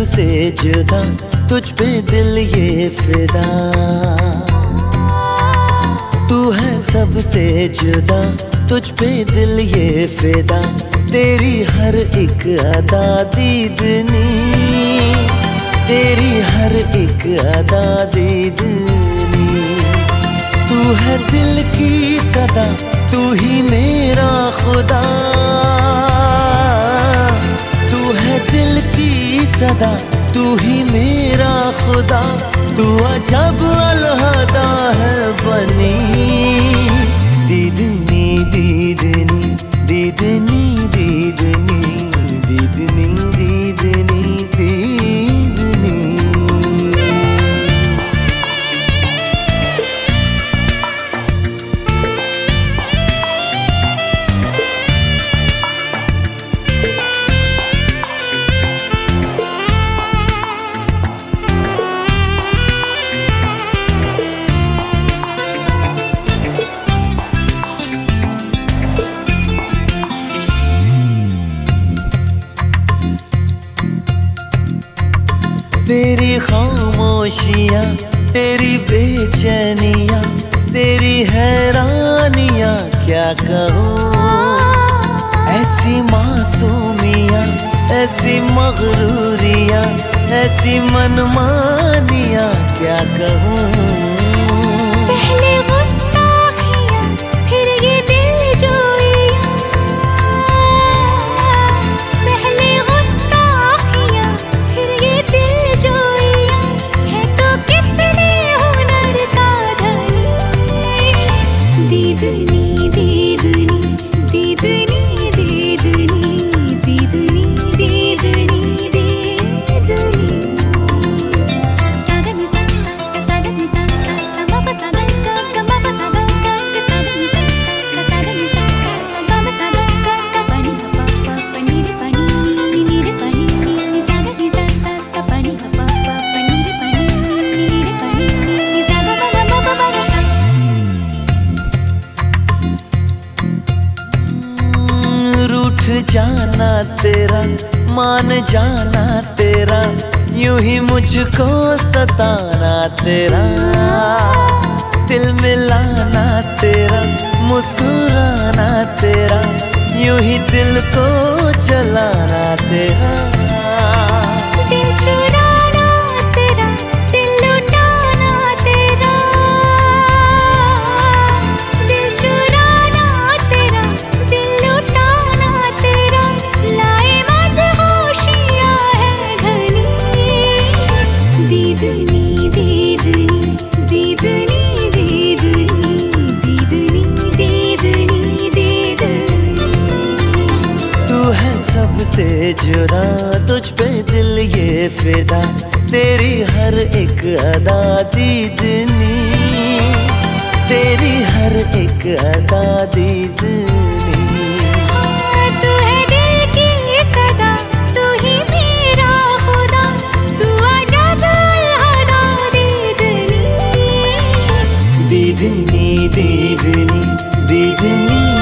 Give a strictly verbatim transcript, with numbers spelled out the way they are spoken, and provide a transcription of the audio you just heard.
सबसे जुदा, तुझ पे दिल ये फिदा। तू है सबसे जुदा, तुझ पे दिल ये फिदा। तेरी हर एक अदा दीदनी, तेरी हर एक अदा दीदनी। तू है दिल की सदा, तू ही मेरा खुदा। तू है दिल की सदा, तू ही मेरा खुदा। तू अजब अलहदा है बनी, दीदनी दीदनी दीदनी दीदनी दीदनी दीदनी दीदनी। तेरी खामोशियाँ, तेरी बेचैनियाँ, तेरी हैरानियाँ क्या कहूँ। ऐसी मासूमियाँ, ऐसी मगरूरियाँ, ऐसी मनमानियाँ क्या कहूँ। पहले गुस्ताखियाँ, फिर ये दिलजोइयाँ। पहले गुस्ताखियाँ, फिर ये दिलजोइयाँ। है तो कितने हुनर का धनी, दीदनी दीदनी दीदनी दीदनी दीदनी दीदनी दीदनी। साधनी सा सा सा साधनी सा सा सा मा पा सा गा गा गा मा पा सा गा गा गा। साधनी सा सा सा साधनी सा सा सा गा मा सा गा गा गा। पानी गा पा पा पा नी रे पा नी नी नी रे पा नी नी। साधनी सा सा सा पानी गा पा पा पा नी रे पा नी नी नी रे पा नी नी। सा गा मा गा मा पा पा गा सा। रूठ जाना तेरा, मान जाना तेरा, यूं ही मुझको सताना तेरा। दिल मिलाना तेरा, मुस्कुराना तेरा, यूं ही दिल को जलाना तेरा। दिल चुराना तेरा, दिल लुटाना तेरा। दिल चुराना तेरा, दिल लुटाना तेरा। लाए मदहोशियाँ है घनी, दीदनी दीदनी दीदनी दीदनी दीदनी दीदनी दीदनी। तू है सबसे जुदा, तुझ पे दिल ये फिदा। तेरी हर एक अदा दीदनी, तेरी हर एक अदा दीदनी। हाँ, तू है दिल की सदा, तू ही मेरा खुदा। तू अजब अलहदा दीदनी, दीदनी दीदनी दीदनी